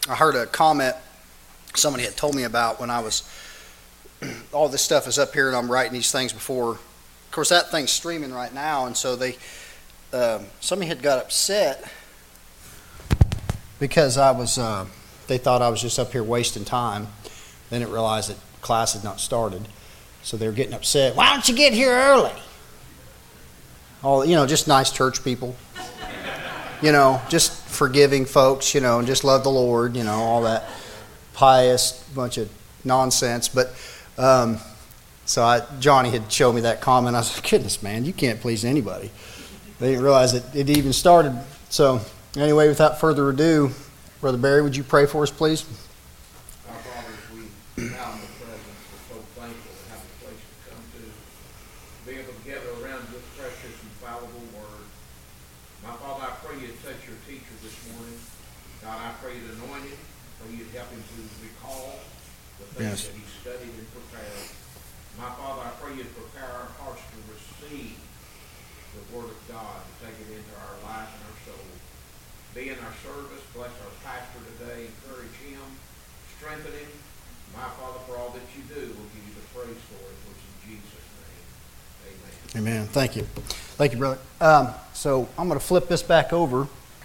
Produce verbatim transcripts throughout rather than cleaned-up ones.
I heard a comment somebody had told me about when I was, all this stuff is up here and I'm writing these things before. Of course, that thing's streaming right now, and so they, um, somebody had got upset because I was, uh, they thought I was just up here wasting time. Then it realized that class had not started, so they were getting upset. Why don't you get here early? All, you know, just nice church people. You know, just forgiving folks, you know, and just love the Lord, you know, all that pious bunch of nonsense. But um, so I, Johnny had showed me that comment. I said, goodness, man, you can't please anybody. They didn't realize that it even started. So anyway, without further ado, Brother Barry, would you pray for us, please? Our Father, as we now in the presence, we're so thankful to have a place to come to, be able to gather around this precious, infallible word. My Father, I pray you touch your teacher this morning. God, I pray you anoint him. Pray you help him to recall the things Yes. that he studied and prepared. My Father, I pray you prepare our hearts to receive the word of God, to take it into our life and our soul. Be in our service. Bless our pastor today. Encourage him. Strengthen him. My Father, for all that you do, we'll give you the praise for it. Which in Jesus' name, amen. Amen. Thank you. Thank you, brother. Um, so I'm going to flip this back over.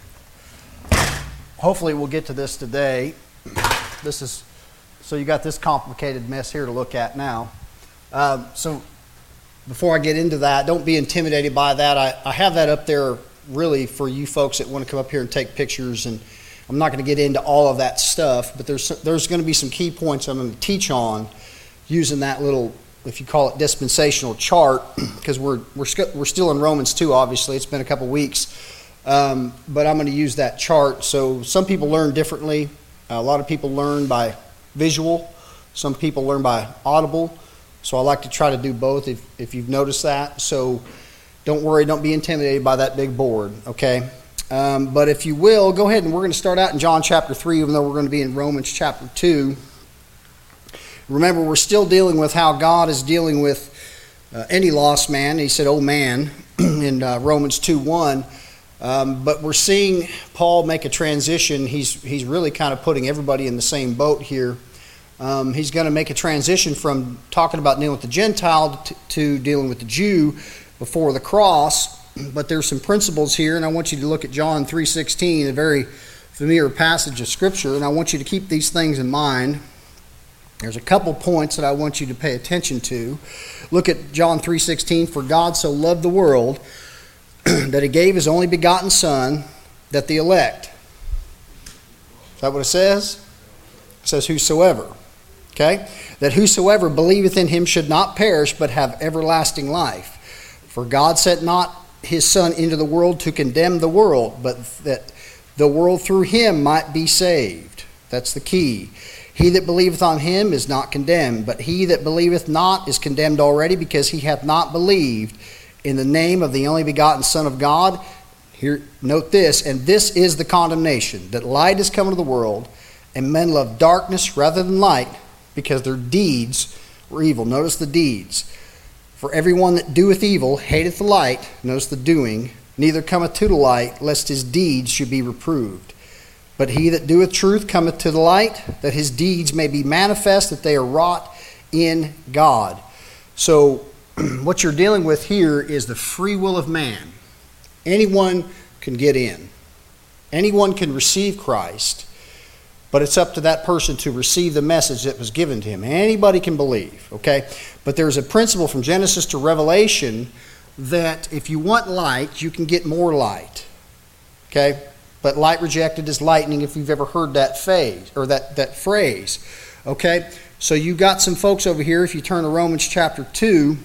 Hopefully we'll get to this today. This is, so you got this complicated mess here to look at now. Um, so before I get into that, don't be intimidated by that. I, I have that up there really for you folks that want to come up here and take pictures, and I'm not going to get into all of that stuff, but there's there's going to be some key points I'm going to teach on using that little, if you call it, dispensational chart, because we're we're we're still in Romans two. Obviously, it's been a couple weeks, um, but I'm going to use that chart. So some people learn differently. A lot of people learn by visual. Some people learn by audible. So I like to try to do both. If if you've noticed that, so don't worry, don't be intimidated by that big board. Okay. Um, but if you will, go ahead and we're going to start out in John chapter three, even though we're going to be in Romans chapter two. Remember, we're still dealing with how God is dealing with uh, any lost man. He said, oh man, in uh, Romans two one. Um, but we're seeing Paul make a transition. He's, he's really kind of putting everybody in the same boat here. Um, he's going to make a transition from talking about dealing with the Gentile to, to dealing with the Jew before the cross. But there's some principles here, and I want you to look at John three sixteen, a very familiar passage of Scripture, and I want you to keep these things in mind. There's a couple points that I want you to pay attention to. Look at John three sixteen. For God so loved the world that he gave his only begotten Son, that the elect. Is that what it says? It says whosoever. Okay? That whosoever believeth in him should not perish, but have everlasting life. For God sent not his Son into the world to condemn the world, but that the world through him might be saved. That's the key. He that believeth on him is not condemned, but he that believeth not is condemned already, because he hath not believed in the name of the only begotten Son of God. Here, note this, and this is the condemnation, that light is come into the world, and men love darkness rather than light, because their deeds were evil. Notice the deeds. For everyone that doeth evil hateth the light, notice the doing, neither cometh to the light, lest his deeds should be reproved. But he that doeth truth cometh to the light, that his deeds may be manifest, that they are wrought in God. So what you're dealing with here is the free will of man. Anyone can get in. Anyone can receive Christ, but it's up to that person to receive the message that was given to him. Anybody can believe, okay? But there's a principle from Genesis to Revelation that if you want light, you can get more light, okay? But light rejected is lightning, if you've ever heard that phase or that, that phrase. Okay? So you got some folks over here, if you turn to Romans chapter two,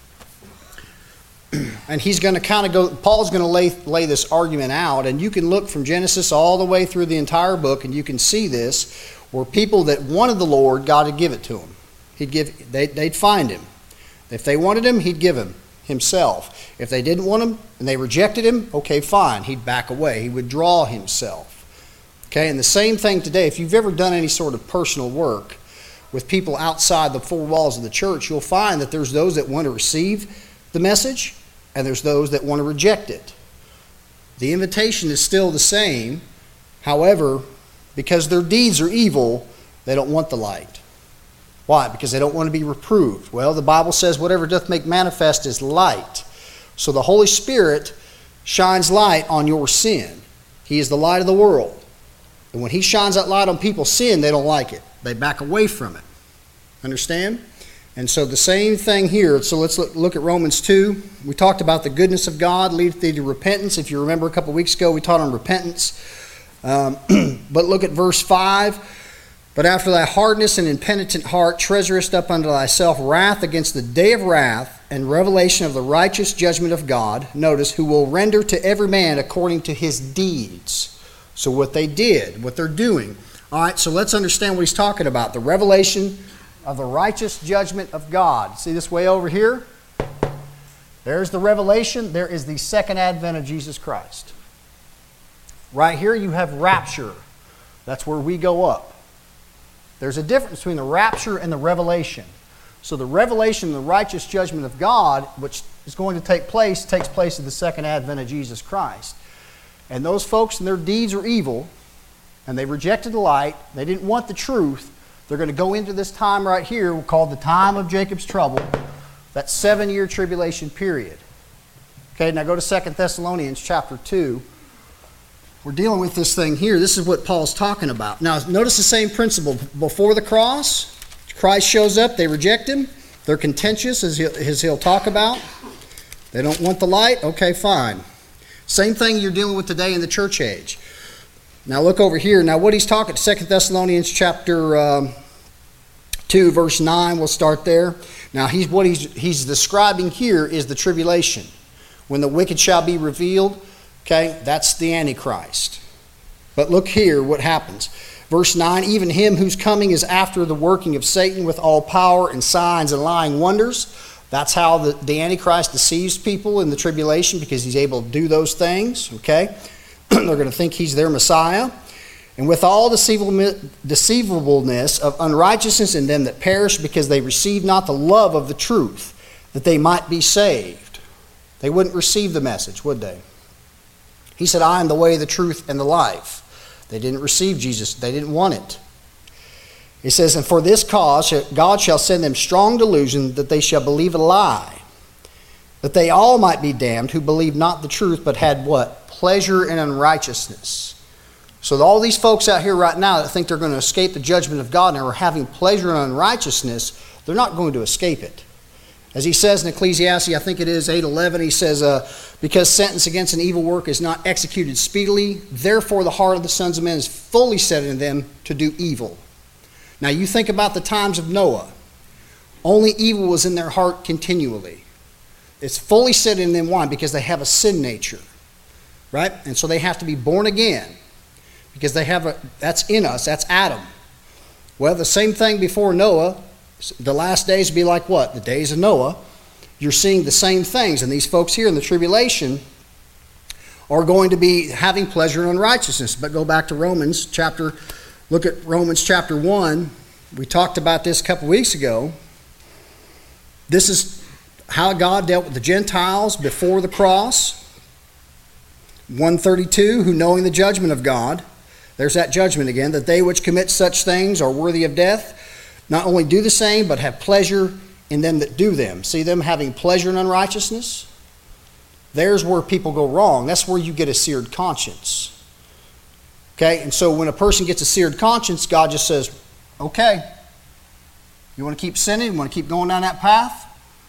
and he's going to kind of go, Paul's going to lay, lay this argument out, and you can look from Genesis all the way through the entire book, and you can see this, where people that wanted the Lord, God would give it to them. He'd give, they, they'd find him. If they wanted him, he'd give him himself. If they didn't want him and they rejected him, okay, fine. He'd back away. He would draw himself. Okay, and the same thing today. If you've ever done any sort of personal work with people outside the four walls of the church, you'll find that there's those that want to receive the message and there's those that want to reject it. The invitation is still the same. However, because their deeds are evil, they don't want the light. Why? Because they don't want to be reproved. Well, the Bible says whatever doth make manifest is light. So the Holy Spirit shines light on your sin. He is the light of the world. And when he shines that light on people's sin, they don't like it. They back away from it. Understand? And so the same thing here. So let's look, look at Romans two. We talked about the goodness of God leadeth thee to repentance. If you remember a couple weeks ago, we taught on repentance. Um, but look at verse five. But after thy hardness and impenitent heart treasurest up unto thyself wrath against the day of wrath and revelation of the righteous judgment of God. Notice, who will render to every man according to his deeds. So what they did, what they're doing. All right, so let's understand what he's talking about. The revelation of the righteous judgment of God. See this way over here? There's the revelation. There is the second advent of Jesus Christ. Right here you have rapture. That's where we go up. There's a difference between the rapture and the revelation. So the revelation, the righteous judgment of God, which is going to take place, takes place at the second advent of Jesus Christ. And those folks and their deeds are evil, and they rejected the light, they didn't want the truth. They're going to go into this time right here called the time of Jacob's trouble, that seven-year tribulation period. Okay, now go to Second Thessalonians chapter two. We're dealing with this thing here. This is what Paul's talking about. Now, notice the same principle. Before the cross, Christ shows up. They reject him. They're contentious, as he'll, as he'll talk about. They don't want the light. Okay, fine. Same thing you're dealing with today in the church age. Now, look over here. Now, what he's talking, Second Thessalonians chapter um, two, verse nine. We'll start there. Now, he's what he's he's describing here is the tribulation. When the wicked shall be revealed. Okay, that's the Antichrist. But look here what happens. Verse nine, even him whose coming is after the working of Satan with all power and signs and lying wonders. That's how the, the Antichrist deceives people in the tribulation, because he's able to do those things. Okay, they're going to think he's their Messiah. And with all deceivableness of unrighteousness in them that perish, because they receive not the love of the truth, that they might be saved. They wouldn't receive the message, would they? He said, I am the way, the truth, and the life. They didn't receive Jesus. They didn't want it. He says, and for this cause God shall send them strong delusion, that they shall believe a lie, that they all might be damned who believed not the truth, but had what? Pleasure in unrighteousness. So all these folks out here right now that think they're going to escape the judgment of God and are having pleasure in unrighteousness, they're not going to escape it. As he says in Ecclesiastes, I think it is eight eleven, he says, uh, because sentence against an evil work is not executed speedily, therefore the heart of the sons of men is fully set in them to do evil. Now you think about the times of Noah. Only evil was in their heart continually. It's fully set in them. Why? Because they have a sin nature. Right? And so they have to be born again. Because they have a, that's in us, that's Adam. Well, the same thing before Noah. The last days will be like what? The days of Noah. You're seeing the same things. And these folks here in the tribulation are going to be having pleasure in unrighteousness. But go back to Romans chapter, look at Romans chapter one. We talked about this a couple weeks ago. This is how God dealt with the Gentiles before the cross. one thirty-two, who knowing the judgment of God, there's that judgment again, that they which commit such things are worthy of death, not only do the same, but have pleasure in them that do them. See them having pleasure in unrighteousness? There's where people go wrong. That's where you get a seared conscience. Okay, and so when a person gets a seared conscience, God just says, okay, you want to keep sinning? You want to keep going down that path?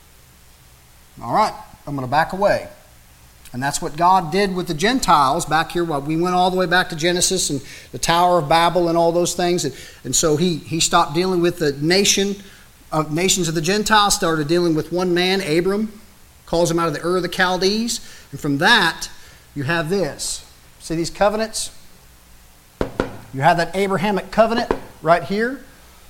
All right, I'm going to back away. And that's what God did with the Gentiles back here. We went all the way back to Genesis and the Tower of Babel and all those things. And, and so he, he stopped dealing with the nation of nations of the Gentiles, started dealing with one man, Abram, calls him out of the Ur of the Chaldees. And from that, you have this. See these covenants? You have that Abrahamic covenant right here.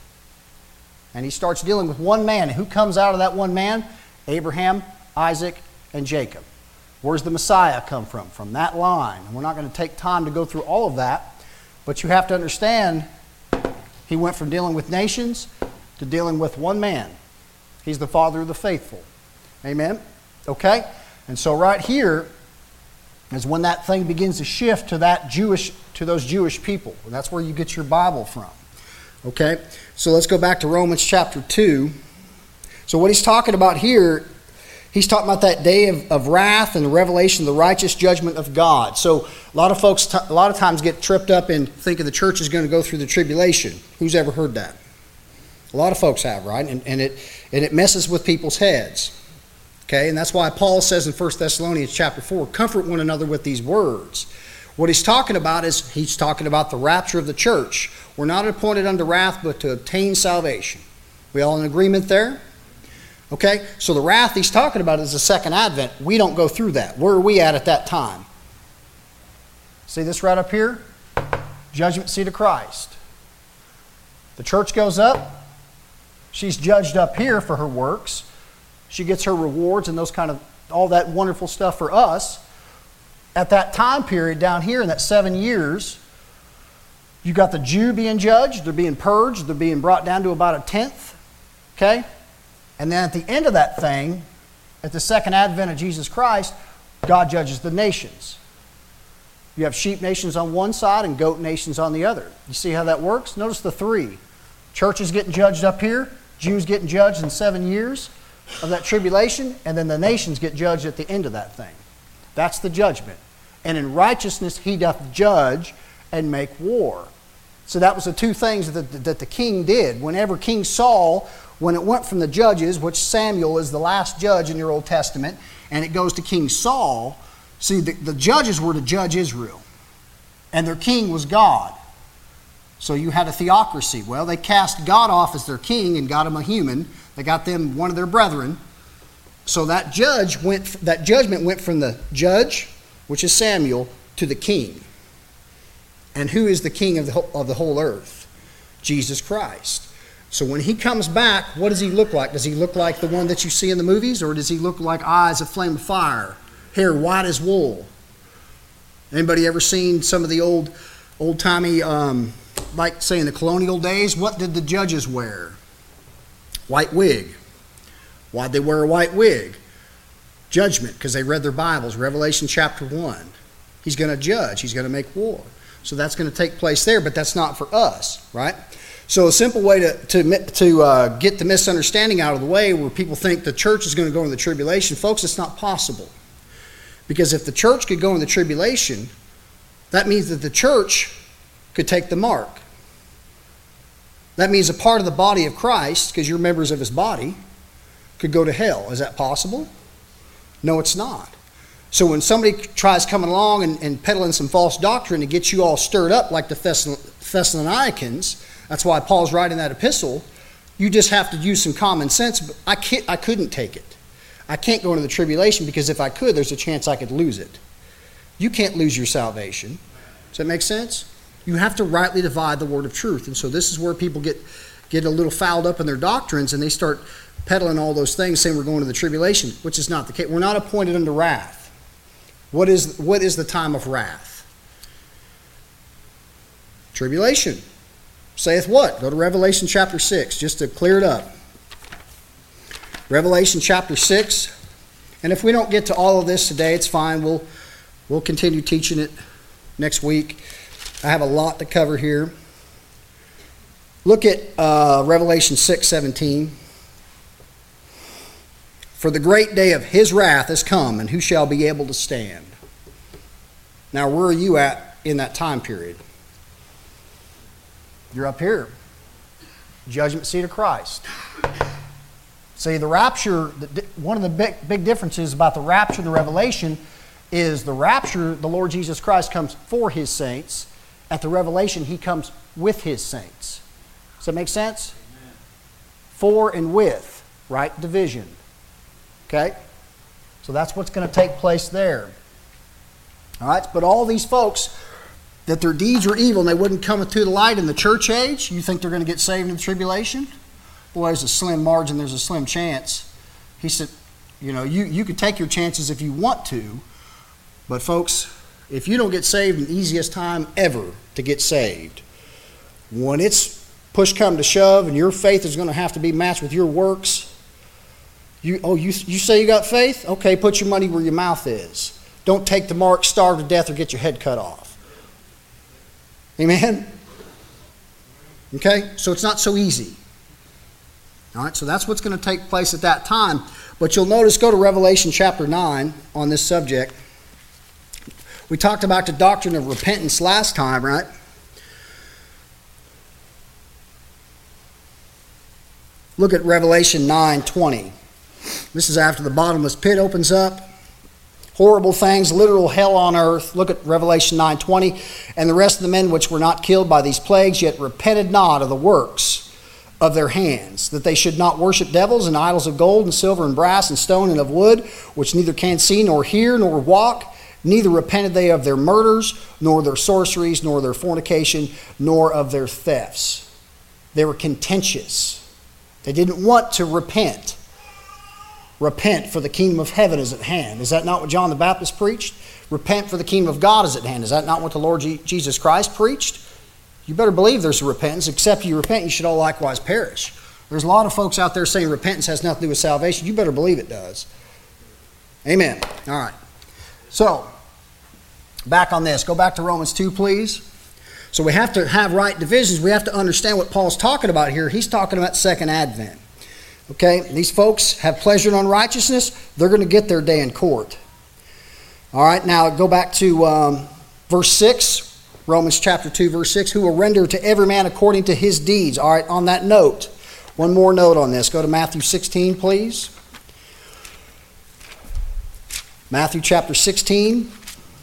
And he starts dealing with one man. And who comes out of that one man? Abraham, Isaac, and Jacob. Where's the Messiah come from? From that line. And we're not going to take time to go through all of that, but you have to understand he went from dealing with nations to dealing with one man. He's the father of the faithful. Amen? Okay? And so right here, is when that thing begins to shift to that Jewish, to those Jewish people. And that's where you get your Bible from. Okay? So let's go back to Romans chapter two. So what he's talking about here, he's talking about that day of, of wrath and the revelation of the righteous judgment of God. So a lot of folks, t- a lot of times get tripped up in thinking the church is going to go through the tribulation. Who's ever heard that? A lot of folks have, right? And, and it and it messes with people's heads. Okay, and that's why Paul says in First Thessalonians chapter four, comfort one another with these words. What he's talking about is he's talking about the rapture of the church. We're not appointed unto wrath, but to obtain salvation. We all in agreement there? Okay, so the wrath he's talking about is the second advent. We don't go through that. Where are we at at that time? See this right up here? Judgment seat of Christ. The church goes up. She's judged up here for her works. She gets her rewards and those kind of, all that wonderful stuff for us. At that time period down here in that seven years, you got the Jew being judged, they're being purged, they're being brought down to about a tenth. Okay? And then at the end of that thing, at the second advent of Jesus Christ, God judges the nations. You have sheep nations on one side and goat nations on the other. You see how that works? Notice the three. Churches getting judged up here, Jews getting judged in seven years of that tribulation, and then the nations get judged at the end of that thing. That's the judgment. And in righteousness he doth judge and make war. So that was the two things that, that the king did. Whenever King Saul, when it went from the judges, which Samuel is the last judge in your Old Testament, and it goes to King Saul, see, the, the judges were to judge Israel. And their king was God. So you had a theocracy. Well, they cast God off as their king and got him a human. They got them one of their brethren. So that judge went, that judgment went from the judge, which is Samuel, to the king. And who is the king of the whole, of the whole earth? Jesus Christ. So when he comes back, what does he look like? Does he look like the one that you see in the movies, or does he look like eyes of flame of fire, hair white as wool? Anybody ever seen some of the old, old-timey, um, like say in the colonial days, what did the judges wear? White wig. Why'd they wear a white wig? Judgment, because they read their Bibles. Revelation chapter one. He's going to judge. He's going to make war. So that's going to take place there, but that's not for us, right? So a simple way to, to, to uh, get the misunderstanding out of the way where people think the church is going to go into the tribulation, folks, it's not possible. Because if the church could go in the tribulation, that means that the church could take the mark. That means a part of the body of Christ, because you're members of his body, could go to hell. Is that possible? No, it's not. So when somebody tries coming along and, and peddling some false doctrine to get you all stirred up like the Thessalonians, that's why Paul's writing that epistle, you just have to use some common sense. But I can't, I couldn't take it. I can't go into the tribulation because if I could, there's a chance I could lose it. You can't lose your salvation. Does that make sense? You have to rightly divide the word of truth. And so this is where people get, get a little fouled up in their doctrines and they start peddling all those things saying we're going to the tribulation, which is not the case. We're not appointed unto wrath. What is, what is the time of wrath? Tribulation. Saith what? Go to Revelation chapter six, just to clear it up. Revelation chapter six. And if we don't get to all of this today, it's fine. We'll, we'll continue teaching it next week. I have a lot to cover here. Look at uh, Revelation six seventeen. For the great day of his wrath has come, and who shall be able to stand? Now, where are you at in that time period? You're up here. Judgment seat of Christ. See, the rapture, one of the big, big differences about the rapture and the revelation is the rapture, the Lord Jesus Christ comes for his saints. At the revelation, he comes with his saints. Does that make sense? Amen. For and with, right? Division. Okay? So that's what's going to take place there. All right? But all these folks, that their deeds were evil and they wouldn't come to the light in the church age, you think they're going to get saved in the tribulation? Boy, there's a slim margin, there's a slim chance. He said, you know, you, you could take your chances if you want to, but folks, if you don't get saved in the easiest time ever to get saved, when it's push come to shove and your faith is going to have to be matched with your works, you oh, you, you say you got faith? Okay, put your money where your mouth is. Don't take the mark, starve to death, or get your head cut off. Amen? Okay? So it's not so easy. All right, so that's what's going to take place at that time. But you'll notice, go to Revelation chapter nine on this subject. We talked about the doctrine of repentance last time, right? Look at Revelation nine twenty. This is after the bottomless pit opens up. Horrible things, literal hell on earth. Look at Revelation nine twenty. And the rest of the men which were not killed by these plagues, yet repented not of the works of their hands, that they should not worship devils and idols of gold and silver and brass and stone and of wood, which neither can see nor hear nor walk. Neither repented they of their murders, nor their sorceries, nor their fornication, nor of their thefts. They were contentious. They didn't want to repent. Repent, for the kingdom of heaven is at hand. Is that not what John the Baptist preached? Repent, for the kingdom of God is at hand. Is that not what the Lord Jesus Christ preached? You better believe there's a repentance. Except you repent, you should all likewise perish. There's a lot of folks out there saying repentance has nothing to do with salvation. You better believe it does. Amen. All right. So, back on this. Go back to Romans two, please. So we have to have right divisions. We have to understand what Paul's talking about here. He's talking about second advent. Okay? These folks have pleasure in unrighteousness. They're going to get their day in court. All right, now go back to um, verse six. Romans chapter two, verse six. Who will render to every man according to his deeds. All right, on that note, one more note on this. Go to Matthew sixteen, please. Matthew chapter sixteen.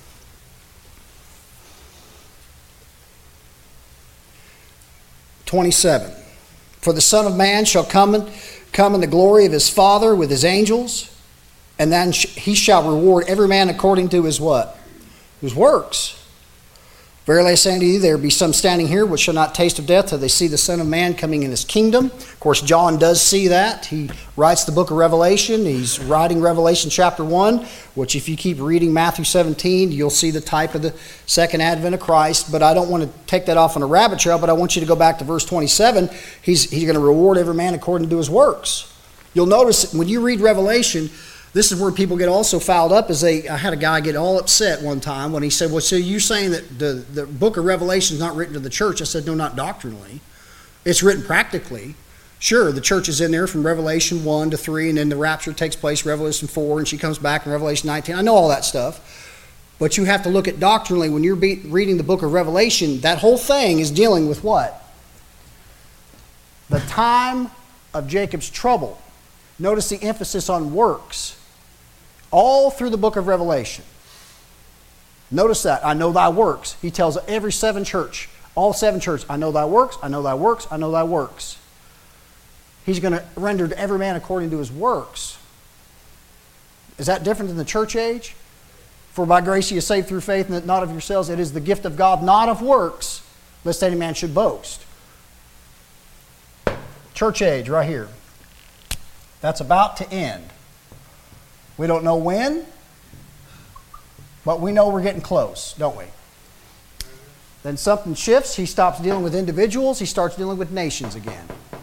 twenty-seven. For the Son of Man shall come in, come in the glory of his Father with his angels, and then he shall reward every man according to his what? His works. Verily I say unto you, there be some standing here which shall not taste of death till they see the Son of Man coming in his kingdom. Of course, John does see that. He writes the book of Revelation. He's writing Revelation chapter one, which if you keep reading Matthew seventeen, you'll see the type of the second advent of Christ. But I don't want to take that off on a rabbit trail, but I want you to go back to verse twenty-seven. He's, he's going to reward every man according to his works. You'll notice that when you read Revelation, this is where people get also fouled up. Is they, I had a guy get all upset one time when he said, well, so you're saying that the, the book of Revelation is not written to the church? I said, no, not doctrinally. It's written practically. Sure, the church is in there from Revelation one to three, and then the rapture takes place, Revelation four, and she comes back in Revelation nineteen. I know all that stuff. But you have to look at doctrinally. When you're be, reading the book of Revelation, that whole thing is dealing with what? The time of Jacob's trouble. Notice the emphasis on works. All through the book of Revelation. Notice that. I know thy works. He tells every seven church, all seven churches, I know thy works, I know thy works, I know thy works. He's going to render to every man according to his works. Is that different than the church age? For by grace ye are saved through faith, and that not of yourselves. It is the gift of God, not of works, lest any man should boast. Church age, right here. That's about to end. We don't know when, but we know we're getting close, don't we? Then something shifts. He stops dealing with individuals. He starts dealing with nations again.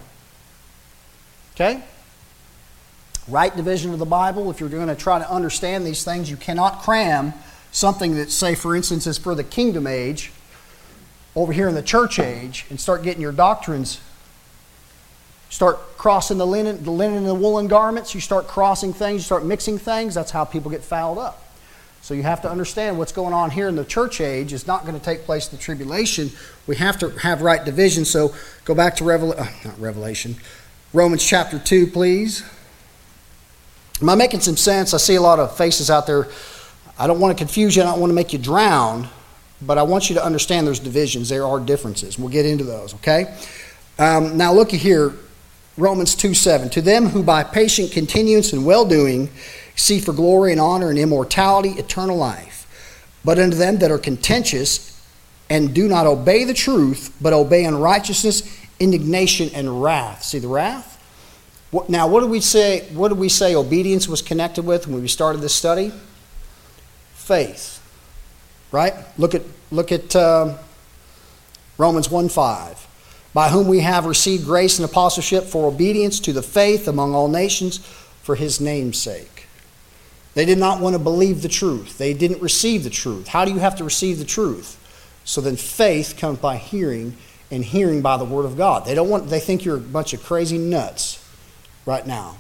Okay? Right division of the Bible. If you're going to try to understand these things, you cannot cram something that, say, for instance, is for the kingdom age over here in the church age and start getting your doctrines. Start crossing the linen, the linen and the woolen garments. You start crossing things. You start mixing things. That's how people get fouled up. So you have to understand what's going on here in the church age is not going to take place in the tribulation. We have to have right division. So go back to Revel- uh, not Revelation, Romans chapter two, please. Am I making some sense? I see a lot of faces out there. I don't want to confuse you. I don't want to make you drown. But I want you to understand there's divisions. There are differences. We'll get into those, okay? Um, now look here. Romans two seven. To them who by patient continuance and well-doing see for glory and honor and immortality eternal life. But unto them that are contentious and do not obey the truth, but obey unrighteousness, indignation, and wrath. See the wrath? What, now, what did we say? What did we say obedience was connected with when we started this study? Faith, right? Look at look at uh, Romans one five. By whom we have received grace and apostleship for obedience to the faith among all nations for his name's sake. They did not want to believe the truth. They didn't receive the truth. How do you have to receive the truth? So then faith comes by hearing, and hearing by the word of God. They don't want, they think you're a bunch of crazy nuts right now.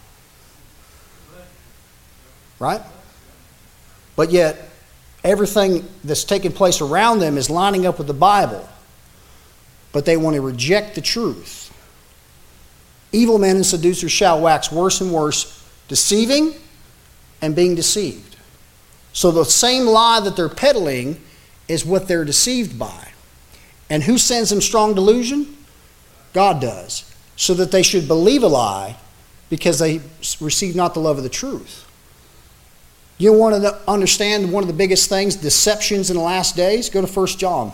Right? But yet, everything that's taking place around them is lining up with the Bible. But they want to reject the truth. Evil men and seducers shall wax worse and worse, deceiving and being deceived. So the same lie that they're peddling is what they're deceived by. And who sends them strong delusion? God does. So that they should believe a lie because they receive not the love of the truth. You want to understand one of the biggest things, deceptions in the last days? Go to First John.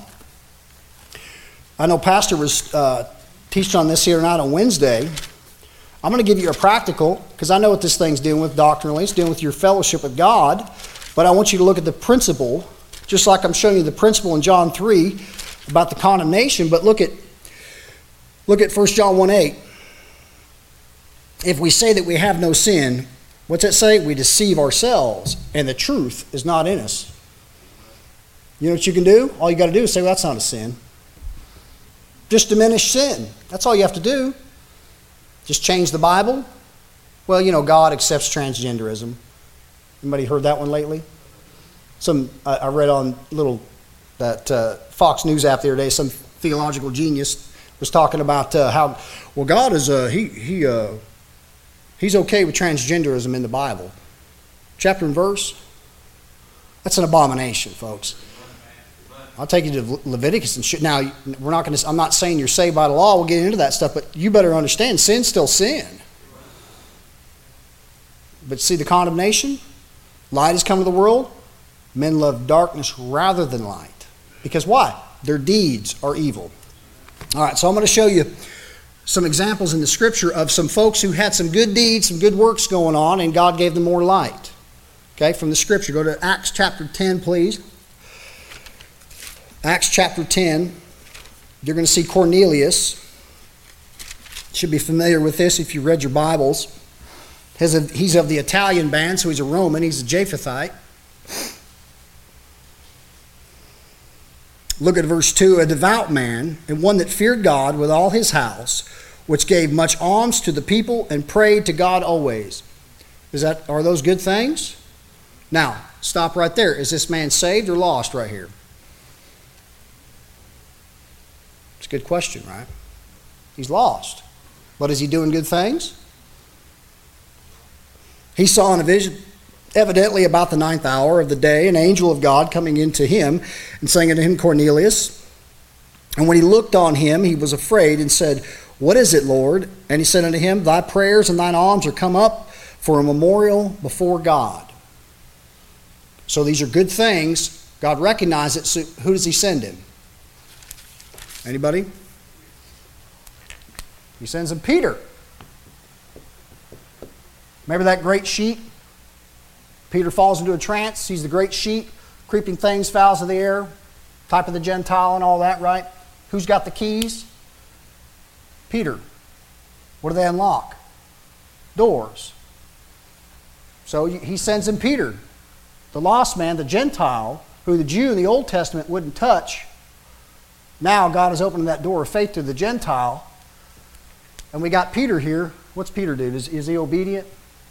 I know Pastor was uh, teaching on this here tonight on Wednesday. I'm going to give you a practical, because I know what this thing's dealing with doctrinally. It's dealing with your fellowship with God. But I want you to look at the principle, just like I'm showing you the principle in John three about the condemnation. But look at, look at First John one eight. If we say that we have no sin, what's that say? We deceive ourselves, and the truth is not in us. You know what you can do? All you got to do is say, well, that's not a sin. Just diminish sin. That's all you have to do. Just change the Bible. Well, you know, God accepts transgenderism. Anybody heard that one lately? Some I, I read on little that uh, Fox News app the other day. Some theological genius was talking about uh, how well God is uh, he he uh, he's okay with transgenderism in the Bible. Chapter and verse. That's an abomination, folks. I'll take you to Leviticus and shit. Now, we're not going to. I'm not saying you're saved by the law. We'll get into that stuff, but you better understand, sin's still sin. But see the condemnation. Light has come to the world. Men love darkness rather than light. Because why? Their deeds are evil. All right, so I'm going to show you some examples in the Scripture of some folks who had some good deeds, some good works going on, and God gave them more light. Okay, from the Scripture. Go to Acts chapter ten, please. Acts chapter ten, you're going to see Cornelius. Should be familiar with this if you read your Bibles. He's of the Italian band, so he's a Roman. He's a Japhethite. Look at verse two. A devout man, and one that feared God with all his house, which gave much alms to the people and prayed to God always. Is that, are those good things? Now, stop right there. Is this man saved or lost right here? It's a good question, right? He's lost. But is he doing good things? He saw in a vision, evidently about the ninth hour of the day, an angel of God coming into him and saying unto him, Cornelius. And when he looked on him, he was afraid and said, What is it, Lord? And he said unto him, Thy prayers and thine alms are come up for a memorial before God. So these are good things. God recognizes it. So who does he send him? Anybody? He sends him Peter. Remember that great sheep? Peter falls into a trance, sees the great sheep, creeping things, fowls of the air, type of the Gentile and all that, right? Who's got the keys? Peter. What do they unlock? Doors. So he sends him Peter, the lost man, the Gentile, who the Jew in the Old Testament wouldn't touch. Now God is opening that door of faith to the Gentile. And we got Peter here. What's Peter do? Is, is he obedient?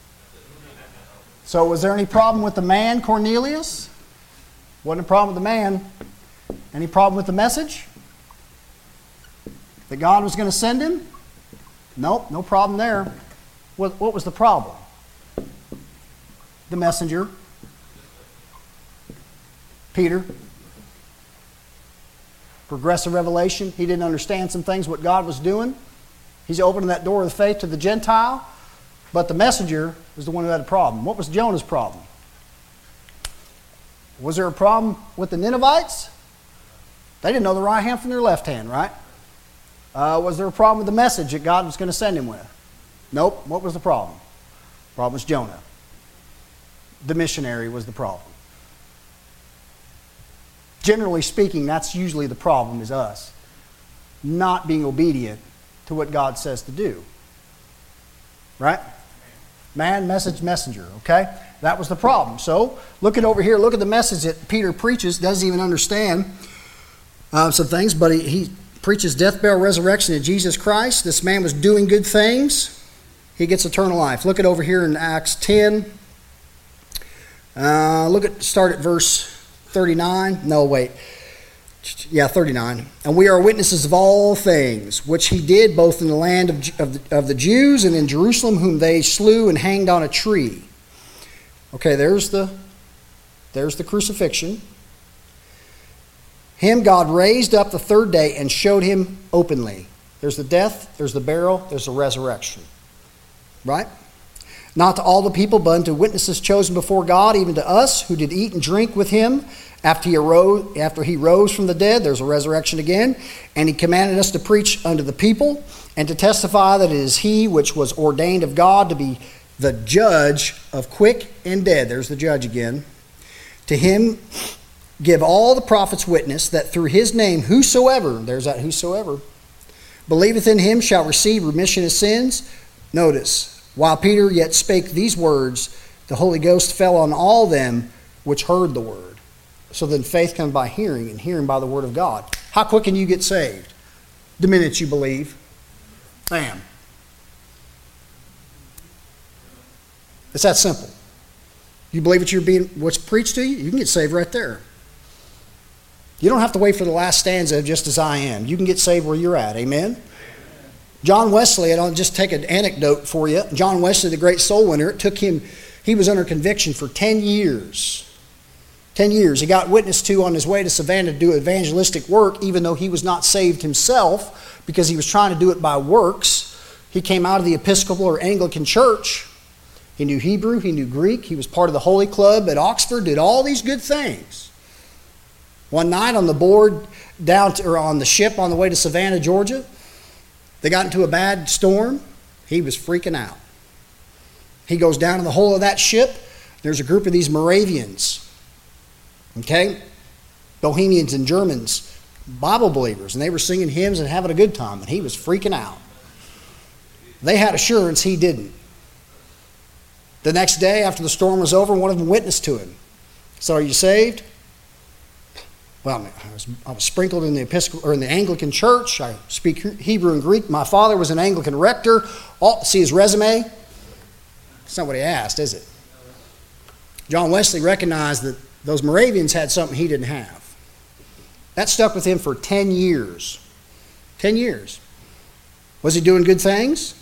So was there any problem with the man, Cornelius? Wasn't a problem with the man. Any problem with the message? That God was going to send him? Nope, no problem there. What, what was the problem? The messenger. Peter. Progressive revelation. He didn't understand some things, what God was doing. He's opening that door of faith to the Gentile. But the messenger is the one who had a problem. What was Jonah's problem? Was there a problem with the Ninevites? They didn't know the right hand from their left hand, right? Uh, was there a problem with the message that God was going to send him with? Nope. What was the problem? The problem was Jonah. The missionary was the problem. Generally speaking, that's usually the problem, is us not being obedient to what God says to do. Right? Man, message, messenger, okay? That was the problem. So, look at over here. Look at the message that Peter preaches. Doesn't even understand uh, some things, but he, he preaches death, burial, resurrection of Jesus Christ. This man was doing good things. He gets eternal life. Look at over here in Acts ten. Uh, look at, start at verse thirty-nine. No, wait. Yeah, thirty-nine. And we are witnesses of all things which he did both in the land of, of, the, of the Jews and in Jerusalem, whom they slew and hanged on a tree. Okay, there's the, there's the crucifixion. Him God raised up the third day and showed him openly. There's the death, there's the burial, there's the resurrection. Right? Not to all the people, but unto witnesses chosen before God, even to us, who did eat and drink with him after he arose, after he rose from the dead. There's a resurrection again. And he commanded us to preach unto the people, and to testify that it is he which was ordained of God to be the judge of quick and dead. There's the judge again. To him give all the prophets witness that through his name whosoever, there's that whosoever, believeth in him shall receive remission of sins. Notice, while Peter yet spake these words, the Holy Ghost fell on all them which heard the word. So then faith comes by hearing, and hearing by the word of God. How quick can you get saved? The minute you believe. Bam. It's that simple. You believe what you're being, what's preached to you, you can get saved right there. You don't have to wait for the last stanza of just as I am. You can get saved where you're at. Amen? John Wesley, and I'll just take an anecdote for you. John Wesley, the great soul winner, it took him, he was under conviction for ten years. ten years. He got witnessed to on his way to Savannah to do evangelistic work, even though he was not saved himself, because he was trying to do it by works. He came out of the Episcopal or Anglican church. He knew Hebrew, he knew Greek, he was part of the Holy Club at Oxford, did all these good things. One night on the board down to, or on the ship on the way to Savannah, Georgia, they got into a bad storm. He was freaking out. He goes down in the hull of that ship. There's a group of these Moravians, okay, Bohemians and Germans, Bible believers, and they were singing hymns and having a good time, and he was freaking out. They had assurance, he didn't. The next day, after the storm was over, one of them witnessed to him. So, are you saved? Well, I was, I was sprinkled in the Episcopal or in the Anglican church. I speak Hebrew and Greek. My father was an Anglican rector. All, see his resume? That's not what he asked, is it? John Wesley recognized that those Moravians had something he didn't have. That stuck with him for ten years. Ten years. Was he doing good things?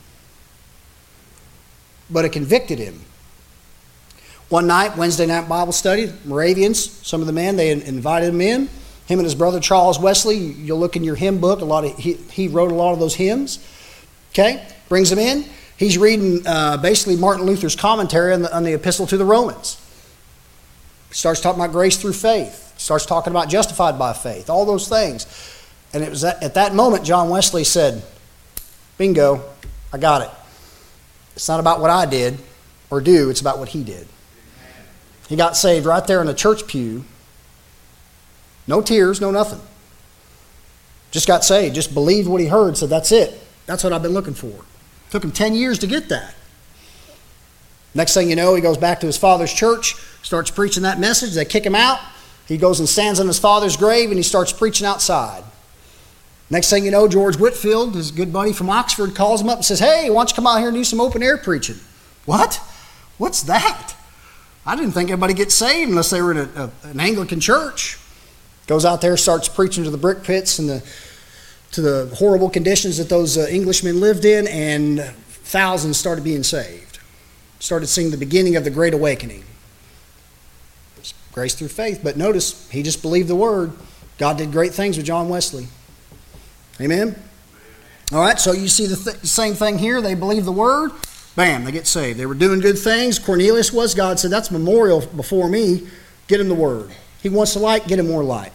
But it convicted him. One night, Wednesday night Bible study, Moravians, some of the men, they invited him in. Him and his brother Charles Wesley, you'll look in your hymn book, a lot of he, he wrote a lot of those hymns. Okay, brings him in. He's reading uh, basically Martin Luther's commentary on the, on the Epistle to the Romans. Starts talking about grace through faith. Starts talking about justified by faith. All those things. And it was at, at that moment John Wesley said, bingo, I got it. It's not about what I did or do, it's about what he did. He got saved right there in a church pew. No tears, no nothing. Just got saved, just believed what he heard, said that's it. That's what I've been looking for. Took him ten years to get that. Next thing you know, he goes back to his father's church, starts preaching that message. They kick him out. He goes and stands on his father's grave and he starts preaching outside. Next thing you know, George Whitfield, his good buddy from Oxford, calls him up and says, hey, why don't you come out here and do some open air preaching? What? What's that? I didn't think everybody gets saved unless they were in a, a, an Anglican church. Goes out there, starts preaching to the brick pits and the, to the horrible conditions that those uh, Englishmen lived in, and thousands started being saved. Started seeing the beginning of the Great Awakening. It's grace through faith, but notice, he just believed the word. God did great things with John Wesley. Amen? All right, so you see the th- same thing here. They believe the word. Bam, they get saved. They were doing good things. Cornelius was. God said, that's memorial before me. Get him the word. He wants the light, get him more light.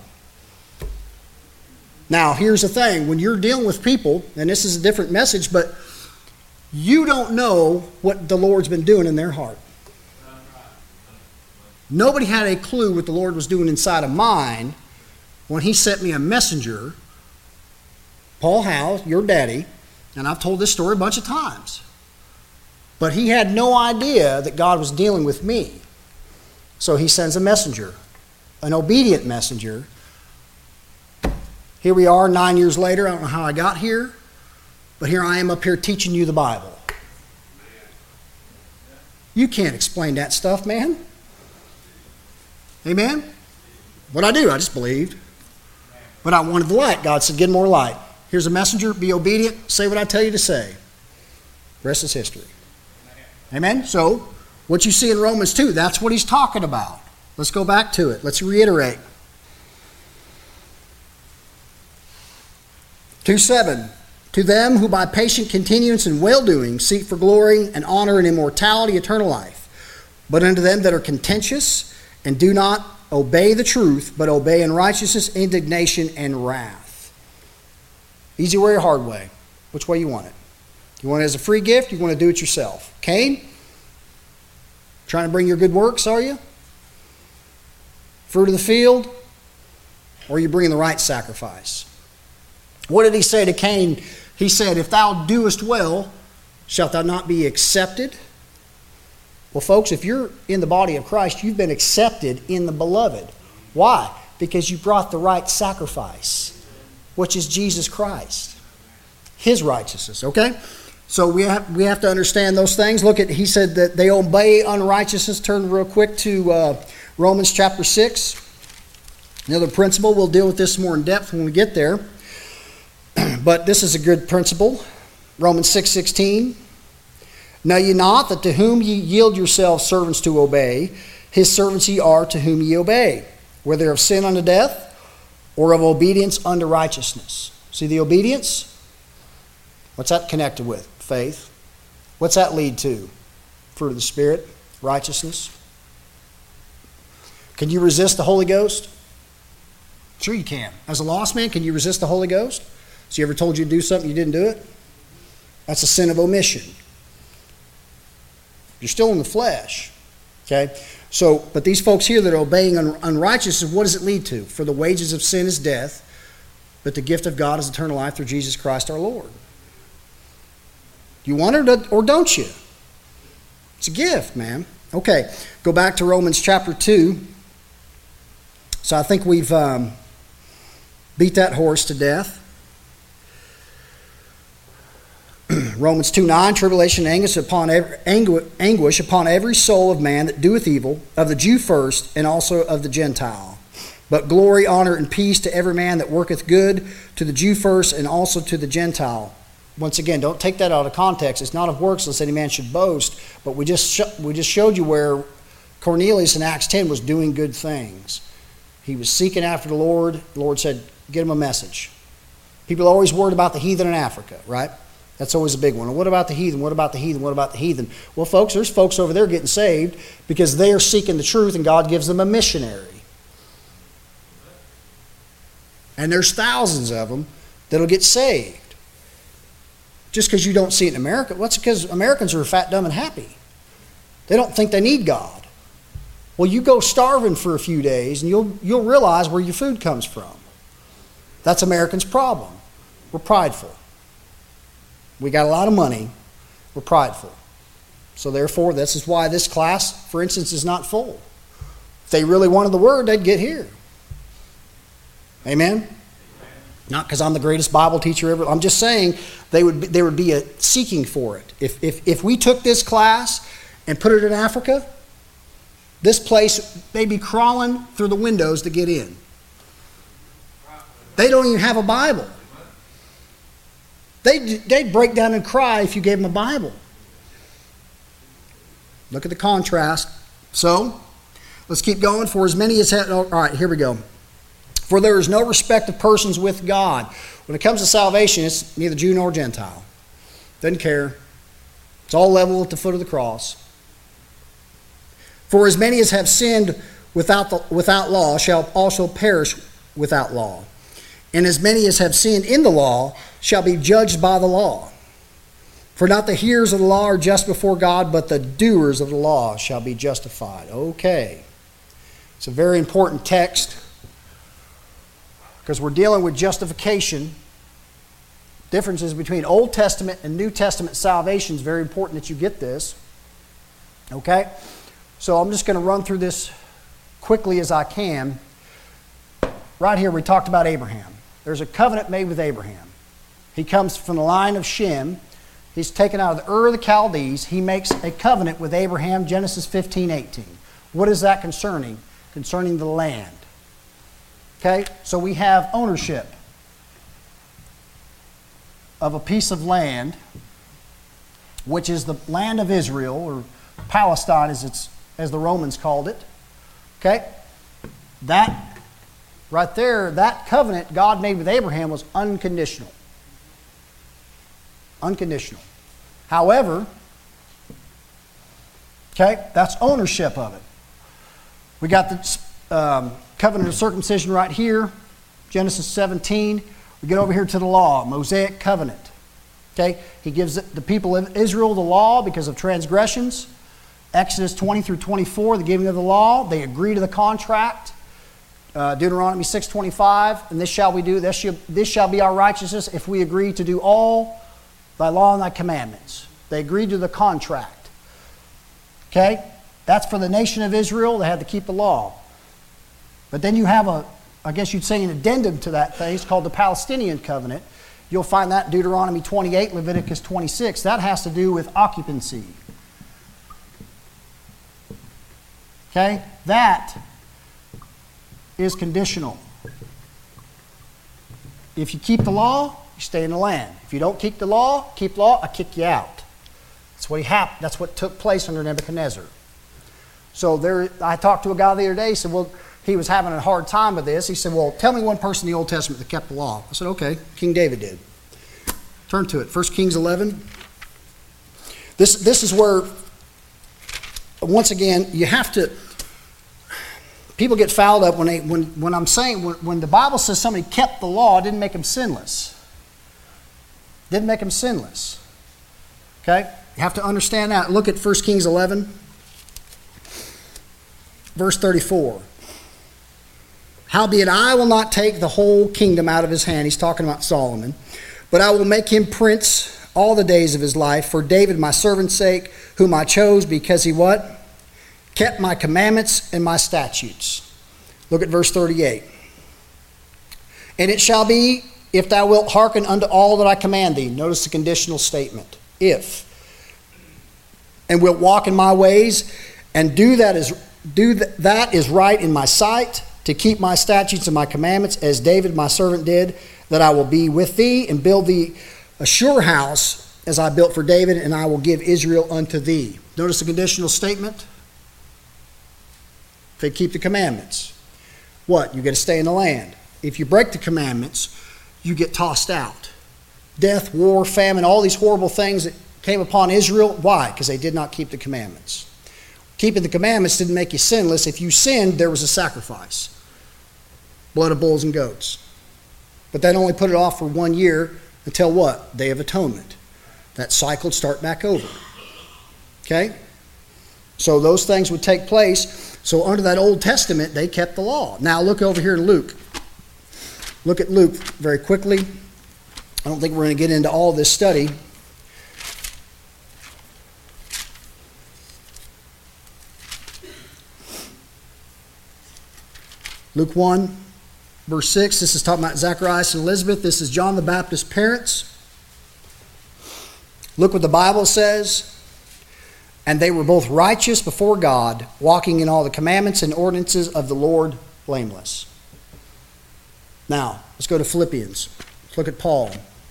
Now, here's the thing. When you're dealing with people, and this is a different message, but you don't know what the Lord's been doing in their heart. Nobody had a clue what the Lord was doing inside of mine when he sent me a messenger, Paul Howe, your daddy, and I've told this story a bunch of times. But he had no idea that God was dealing with me. So he sends a messenger, an obedient messenger. Here we are nine years later. I don't know how I got here, but here I am up here teaching you the Bible. You can't explain that stuff, man. Amen? What I do, I just believed. But I wanted the light. God said, get more light. Here's a messenger. Be obedient. Say what I tell you to say. The rest is history. Amen? So, what you see in Romans two, that's what he's talking about. Let's go back to it. Let's reiterate. two seven. To them who by patient continuance and well-doing seek for glory and honor and immortality, eternal life. But unto them that are contentious and do not obey the truth, but obey unrighteousness, indignation, and wrath. Easy way or hard way? Which way you want it? You want it as a free gift? You want to do it yourself? Cain? Trying to bring your good works, are you? Fruit of the field? Or are you bringing the right sacrifice? What did he say to Cain? He said, if thou doest well, shalt thou not be accepted? Well, folks, if you're in the body of Christ, you've been accepted in the beloved. Why? Because you brought the right sacrifice, which is Jesus Christ. His righteousness, okay? So we have, we have to understand those things. Look at, he said that they obey unrighteousness. Turn real quick to uh, Romans chapter six. Another principle. We'll deal with this more in depth when we get there. But this is a good principle. Romans six sixteen. Know ye not that to whom ye yield yourselves servants to obey, his servants ye are to whom ye obey, whether of sin unto death or of obedience unto righteousness. See the obedience? What's that connected with? Faith. What's that lead to? Fruit of the Spirit, righteousness. Can you resist the Holy Ghost? Sure you can. As a lost man, can you resist the Holy Ghost? So you ever told you to do something, you didn't do it? That's a sin of omission. You're still in the flesh. Okay? So, but these folks here that are obeying un- unrighteousness, what does it lead to? For the wages of sin is death, but the gift of God is eternal life through Jesus Christ our Lord. You want it or don't you? It's a gift, man. Okay, go back to Romans chapter two. So I think we've um, beat that horse to death. Romans two nine, tribulation and anguish upon every, angu- anguish upon every soul of man that doeth evil, of the Jew first, and also of the Gentile. But glory, honor, and peace to every man that worketh good, to the Jew first, and also to the Gentile. Once again, don't take that out of context. It's not of works lest any man should boast, but we just sh- we just showed you where Cornelius in Acts ten was doing good things. He was seeking after the Lord. The Lord said, get him a message. People are always worried about the heathen in Africa, right? That's always a big one. What about the heathen? What about the heathen? What about the heathen? Well, folks, there's folks over there getting saved because they are seeking the truth and God gives them a missionary. And there's thousands of them that'll get saved. Just because you don't see it in America. What's because Americans are fat, dumb, and happy. They don't think they need God. Well, you go starving for a few days and you'll, you'll realize where your food comes from. That's Americans' problem. We're prideful. We got a lot of money. We're prideful. So therefore, this is why this class, for instance, is not full. If they really wanted the word, they'd get here. Amen? Not because I'm the greatest Bible teacher ever. I'm just saying they would be, there would be a seeking for it. If, if, if we took this class and put it in Africa, this place, they'd be crawling through the windows to get in. They don't even have a Bible. They'd, they'd break down and cry if you gave them a Bible. Look at the contrast. So, let's keep going. For as many as have... All right, here we go. For there is no respect of persons with God. When it comes to salvation, it's neither Jew nor Gentile. Doesn't care. It's all level at the foot of the cross. For as many as have sinned without, the, without law shall also perish without law. And as many as have sinned in the law shall be judged by the law. For not the hearers of the law are just before God, but the doers of the law shall be justified. Okay. It's a very important text because we're dealing with justification Differences between Old Testament and New Testament salvation is very important that you get this. Okay? So I'm just going to run through this quickly as I can. Right here we talked about Abraham. There's a covenant made with Abraham. He comes from the line of Shem. He's taken out of the Ur of the Chaldees. He makes a covenant with Abraham, Genesis fifteen eighteen. What is that concerning? Concerning the land. Okay? So we have ownership of a piece of land, which is the land of Israel, or Palestine as it's as the Romans called it. Okay? That right there, that covenant God made with Abraham was unconditional. Unconditional. However, okay, that's ownership of it. We got the um, covenant of circumcision right here, Genesis seventeen. We get over here to the law, Mosaic covenant. Okay, he gives the people of Israel the law because of transgressions. Exodus twenty through twenty-four, the giving of the law. They agree to the contract. Uh, Deuteronomy six twenty-five, and this shall we do, this shall, this shall be our righteousness if we agree to do all thy law and thy commandments. They agreed to the contract. Okay? That's for the nation of Israel. They had to keep the law. But then you have a, I guess you'd say an addendum to that thing. It's called the Palestinian covenant. You'll find that in Deuteronomy twenty-eight, Leviticus twenty-six. That has to do with occupancy. Okay? That is conditional. If you keep the law, you stay in the land. If you don't keep the law, keep law, I kick you out. That's what he happened. That's what took place under Nebuchadnezzar. So there, I talked to a guy the other day. He said, well, he was having a hard time with this. He said, well, tell me one person in the Old Testament that kept the law. I said, okay, King David did. Turn to it. First Kings eleven. This, this is where, once again, you have to, people get fouled up when they, when, when I'm saying, when, when the Bible says somebody kept the law, it didn't make them sinless. Didn't make them sinless. Okay? You have to understand that. Look at First Kings eleven, verse thirty-four. Howbeit I will not take the whole kingdom out of his hand. He's talking about Solomon. But I will make him prince all the days of his life for David my servant's sake, whom I chose because he what? Kept my commandments and my statutes. Look at verse thirty-eight. And it shall be, if thou wilt hearken unto all that I command thee. Notice the conditional statement. If. And wilt walk in my ways, and do that is, do th- that is right in my sight, to keep my statutes and my commandments, as David my servant did, that I will be with thee, and build thee a sure house, as I built for David, and I will give Israel unto thee. Notice the conditional statement. If they keep the commandments, what? You got to stay in the land. If you break the commandments, you get tossed out. Death, war, famine, all these horrible things that came upon Israel. Why? Because they did not keep the commandments. Keeping the commandments didn't make you sinless. If you sinned, there was a sacrifice. Blood of bulls and goats. But that only put it off for one year until what? Day of Atonement. That cycle would start back over. Okay? So those things would take place. So under that Old Testament, they kept the law. Now look over here in Luke. Look at Luke very quickly. I don't think we're going to get into all this study. Luke one, verse six. This is talking about Zacharias and Elizabeth. This is John the Baptist's parents. Look what the Bible says. And they were both righteous before God, walking in all the commandments and ordinances of the Lord blameless. Now, let's go to Philippians. Let's look at Paul.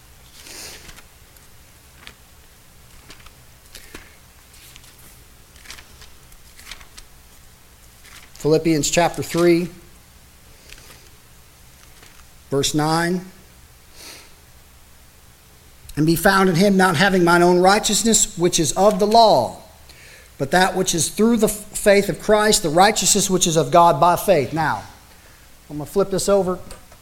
Philippians chapter three, verse nine. And be found in him, not having mine own righteousness, which is of the law, but that which is through the faith of Christ, the righteousness which is of God by faith. Now, I'm going to flip this over.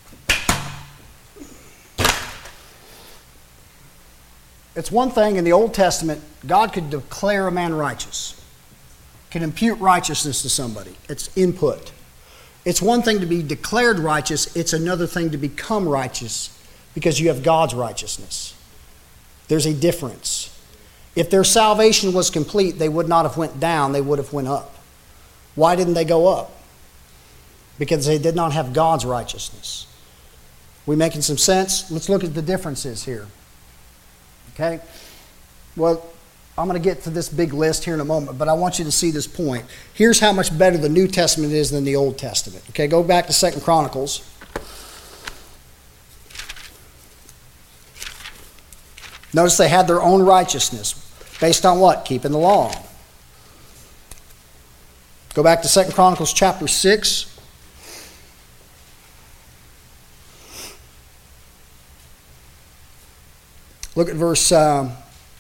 It's one thing in the Old Testament, God could declare a man righteous, can impute righteousness to somebody. It's input. It's one thing to be declared righteous. It's another thing to become righteous because you have God's righteousness. There's a difference. If their salvation was complete, they would not have went down, they would have went up. Why didn't they go up? Because they did not have God's righteousness. We making some sense? Let's look at the differences here. Okay? Well, I'm going to get to this big list here in a moment, but I want you to see this point. Here's how much better the New Testament is than the Old Testament. Okay, go back to Second Chronicles. Notice they had their own righteousness. Based on what? Keeping the law. Go back to Second Chronicles chapter six. Look at verse, um,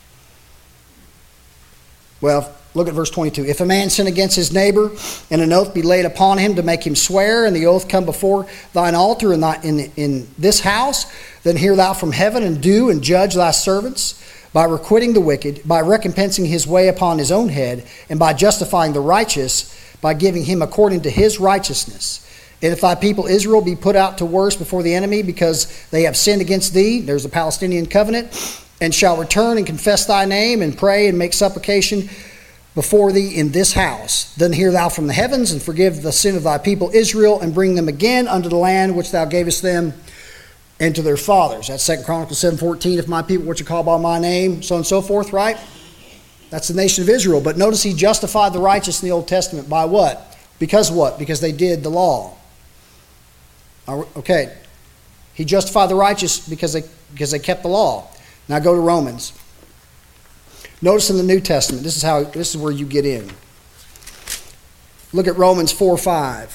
well, look at verse twenty-two. If a man sin against his neighbor, and an oath be laid upon him to make him swear, and the oath come before thine altar in, thy, in, in this house, then hear thou from heaven, and do and judge thy servants, by requiting the wicked, by recompensing his way upon his own head, and by justifying the righteous, by giving him according to his righteousness. And if thy people Israel be put out to worse before the enemy, because they have sinned against thee, there's the Palestinian covenant, and shall return and confess thy name, and pray and make supplication before thee in this house, then hear thou from the heavens, and forgive the sin of thy people Israel, and bring them again unto the land which thou gavest them and to their fathers. That's Second Chronicles seven fourteen. If my people which are called by my name, so on and so forth, right? That's the nation of Israel. But notice he justified the righteous in the Old Testament by what? Because what? Because they did the law. Okay. He justified the righteous because they, because they kept the law. Now go to Romans. Notice in the New Testament, this is how this is where you get in. Look at Romans four five.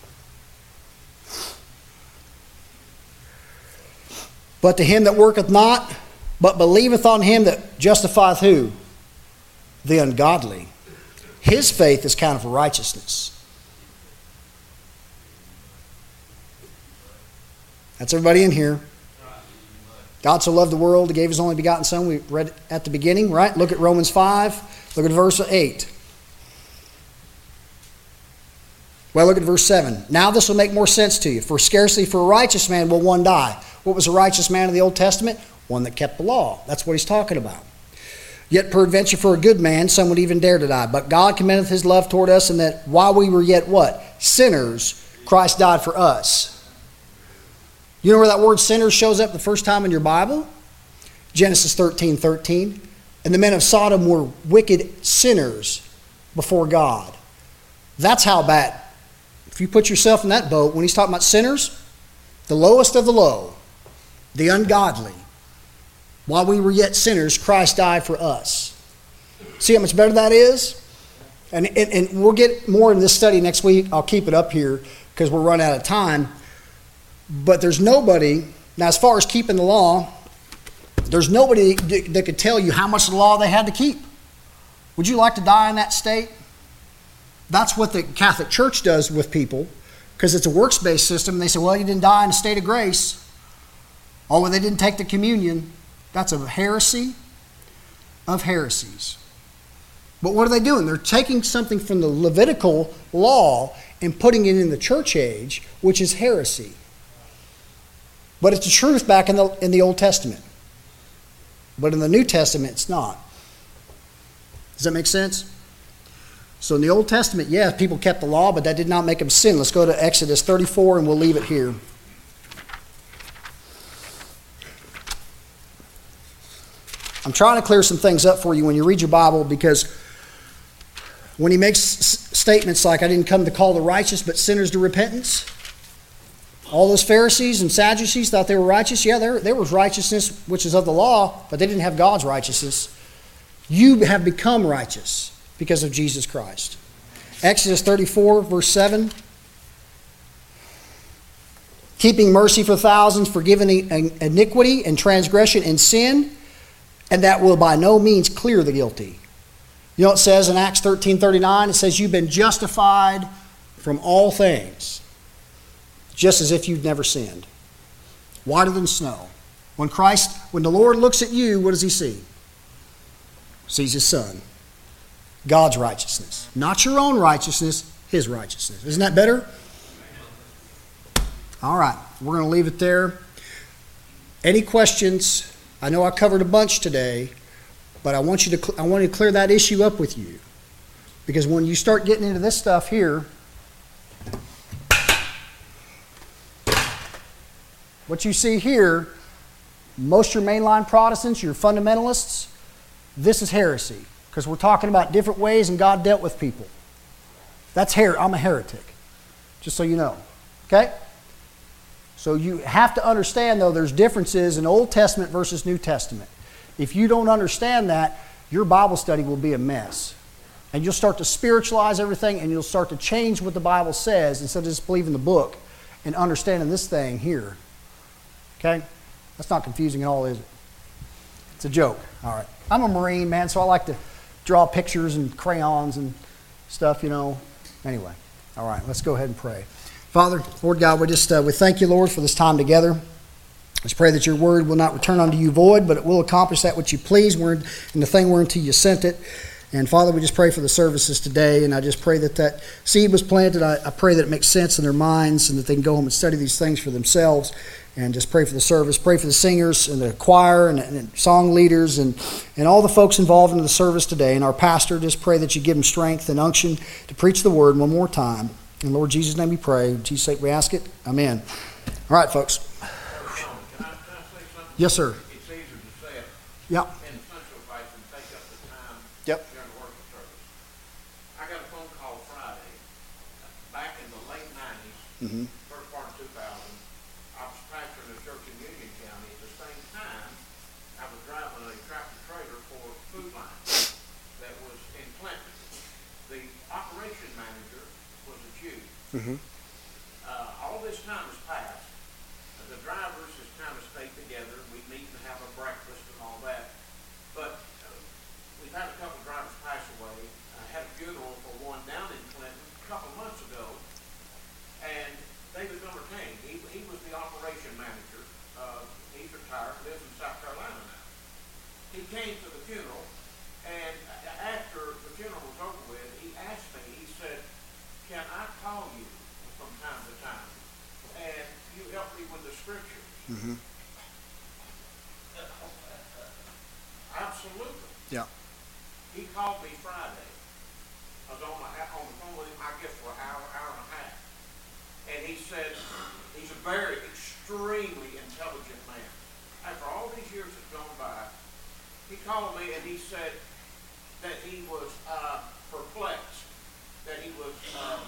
But to him that worketh not, but believeth on him that justifieth who? The ungodly. His faith is counted for righteousness. That's everybody in here. God so loved the world, he gave his only begotten Son. We read it at the beginning, right? Look at Romans five. Look at verse eight. Well, look at verse seven. Now this will make more sense to you. For scarcely for a righteous man will one die. What was a righteous man in the Old Testament? One that kept the law. That's what he's talking about. Yet peradventure for a good man, some would even dare to die. But God commendeth his love toward us, in that while we were yet what? Sinners, Christ died for us. You know where that word sinners shows up the first time in your Bible? Genesis thirteen thirteen. And the men of Sodom were wicked sinners before God. That's how bad. If you put yourself in that boat, when he's talking about sinners, the lowest of the low, the ungodly, while we were yet sinners, Christ died for us. See how much better that is? And, and, and we'll get more in this study next week. I'll keep it up here because we're running out of time. But there's nobody, now as far as keeping the law, there's nobody that could tell you how much of the law they had to keep. Would you like to die in that state? That's what the Catholic Church does with people, because it's a works-based system. And they say, well, you didn't die in a state of grace. Oh, well, they didn't take the communion. That's a heresy of heresies. But what are they doing? They're taking something from the Levitical law and putting it in the church age, which is heresy. But it's the truth back in the, in the Old Testament. But in the New Testament, it's not. Does that make sense? So in the Old Testament, yeah, people kept the law, but that did not make them sin. Let's go to Exodus thirty-four and we'll leave it here. I'm trying to clear some things up for you when you read your Bible, because when he makes s- statements like, I didn't come to call the righteous, but sinners to repentance. All those Pharisees and Sadducees thought they were righteous. Yeah, there, there was righteousness, which is of the law, but they didn't have God's righteousness. You have become righteous because of Jesus Christ. Exodus thirty-four, verse seven. Keeping mercy for thousands, forgiving iniquity and transgression and sin, and that will by no means clear the guilty. You know what it says in Acts thirteen thirty-nine? It says you've been justified from all things, just as if you'd never sinned. Whiter than snow. When Christ, when the Lord looks at you, what does he see? Sees his Son. God's righteousness. Not your own righteousness, his righteousness. Isn't that better? All right. We're going to leave it there. Any questions? I know I covered a bunch today, but I want you to I want to clear that issue up with you. Because when you start getting into this stuff here, what you see here, most of your mainline Protestants, your fundamentalists, this is heresy. Because we're talking about different ways and God dealt with people. That's her. I'm a heretic. Just so you know. Okay? So you have to understand, though, there's differences in Old Testament versus New Testament. If you don't understand that, your Bible study will be a mess. And you'll start to spiritualize everything, and you'll start to change what the Bible says instead of just believing the book and understanding this thing here. Okay? That's not confusing at all, is it? It's a joke. All right. I'm a Marine, man, so I like to draw pictures and crayons and stuff, you know. Anyway. All right. Let's go ahead and pray. Father, Lord God, we just uh, we thank you, Lord, for this time together. Let's pray that your word will not return unto you void, but it will accomplish that which you please, and the thing whereunto you sent it. And Father, we just pray for the services today, and I just pray that that seed was planted. I, I pray that it makes sense in their minds and that they can go home and study these things for themselves. And just pray for the service. Pray for the singers and the choir and, and song leaders and, and all the folks involved in the service today. And our pastor, just pray that you give him strength and unction to preach the word one more time. In Lord Jesus' name we pray. In Jesus' sake we ask it. Amen. All right, folks. Can I, can I say something? Yes, sir. It's easier to say it Yep. in central place and take up the time Yep. during the worship service. I got a phone call Friday, back in the late nineties, Mm-hmm. first part of two thousand. I was pastoring a church in Union County. At the same time, I was driving a tractor trailer for Food Line that was in Clinton. The operation manager was a Jew. Mm-hmm. Uh, all this time has passed. Uh, the drivers has kind of stayed together. We meet and have a breakfast and all that. But uh, we've had a couple drivers pass away. I had a funeral for one down in Clinton a couple months ago. And David Miller came. He, he was the operation manager. Uh, he's retired, lives in South Carolina now. He came to the funeral, and after the funeral was over with, he asked me, he said, can I call you from time to time? And you help me with the scriptures. Mm-hmm. Absolutely. Yeah. He called me Friday. I was on, my, on the phone with him, I guess, for an hour, hour and a half. And he said, he's a very extremely intelligent man. After all these years have gone by, he called me and he said that he was uh, perplexed, that he was um,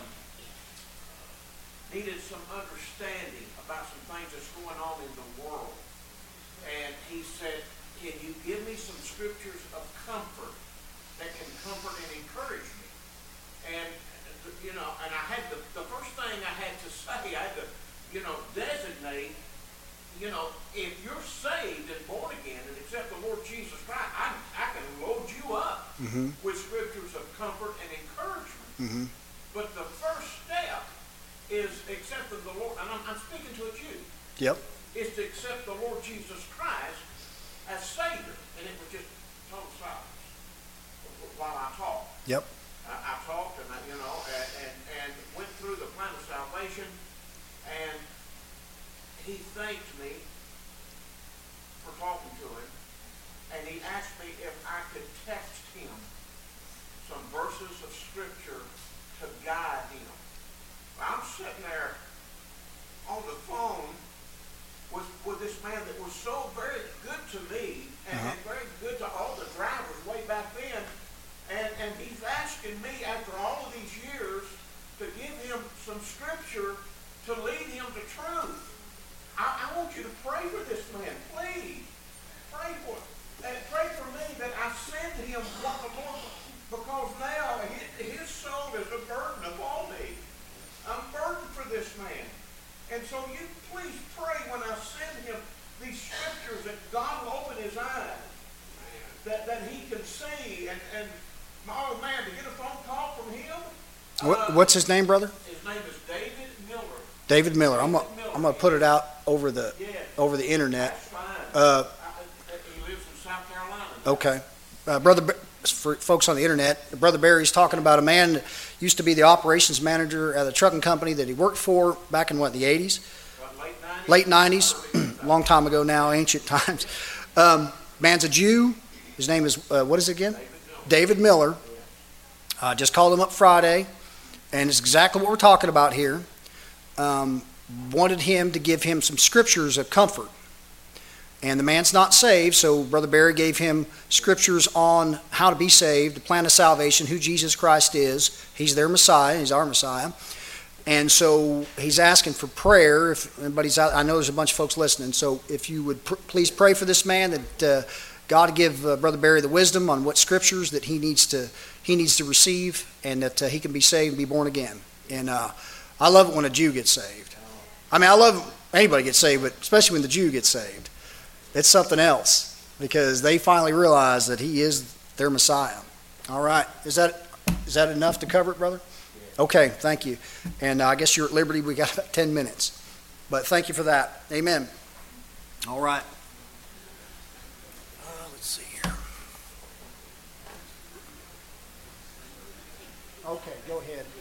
needed some understanding about some things that's going on in the world. And he said, can you give me some scriptures of comfort that can comfort and encourage me? And, you know, and I had the, the first thing I had to say, I had to, you know, designate, you know, if you're saved and born again and accept the Lord Jesus Christ, I, I can load you up Mm-hmm. with scriptures of comfort and encouragement. Mm-hmm. But the first step is accepting the Lord, and I'm, I'm speaking to a Jew, Yep. is to accept the Lord Jesus Christ as Savior. And it was just total silence while I talked. Yep. I, I talked and, I, you know, and, and, and went through the plan of salvation, and he thanked me for talking to him, and he asked me if I could text him some verses of Scripture to guide him. I'm sitting there on the phone with, with this man that was so very good to me and, Uh-huh. and very good to all the drivers way back then. And, and he's asking me, after all of these years, to give him some Scripture to lead him to truth. I, I want you to pray for this man, please. Pray for and pray for me that I send him what the Lord, because now his, his soul is a burden upon me. I'm burdened for this man. And so you please pray when I send him these scriptures that God will open his eyes, that, that he can see. And, and oh man, to get a phone call from him. What, uh, what's his name, brother? His name is David Miller. David Miller. I'm gonna, I'm gonna put it out over the Yes, over the internet. that's fine. Uh, I, I, he lives in South Carolina. Okay. Uh, Brother, Ba- for folks on the internet, Brother Barry's talking about a man that used to be the operations manager at a trucking company that he worked for back in what, the eighties? What, late nineties? Late nineties. a long time ago now, ancient times. Um, man's a Jew. His name is, uh, what is it again? David Miller. Uh, just called him up Friday, and it's exactly what we're talking about here. Um, wanted him to give him some scriptures of comfort. And the man's not saved, so Brother Barry gave him scriptures on how to be saved, the plan of salvation, who Jesus Christ is. He's their Messiah. He's our Messiah. And so he's asking for prayer. If anybody's out, I know there's a bunch of folks listening. So if you would pr- please pray for this man, that uh, God give uh, Brother Barry the wisdom on what scriptures that he needs to he needs to receive, and that uh, he can be saved and be born again. And uh, I love it when a Jew gets saved. I mean, I love anybody gets saved, but especially when the Jew gets saved. It's something else, because they finally realize that he is their Messiah. All right. Is that is that enough to cover it, brother? Okay, thank you. And uh, I guess you're at liberty. We got about ten minutes. But thank you for that. Amen. All right. Uh, let's see here. Okay, go ahead.